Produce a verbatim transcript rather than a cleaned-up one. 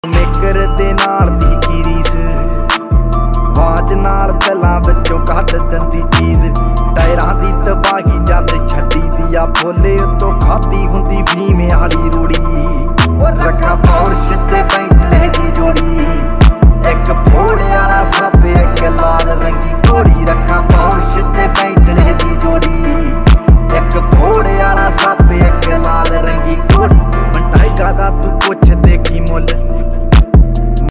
Maker दे नाल दी की रीस watch नाल गल्लां विचों कढ दिंदी चीज़ टायरां दी तबाही जद छड्डी दिया बोले उत्तों खाती हुंदी फीम आली।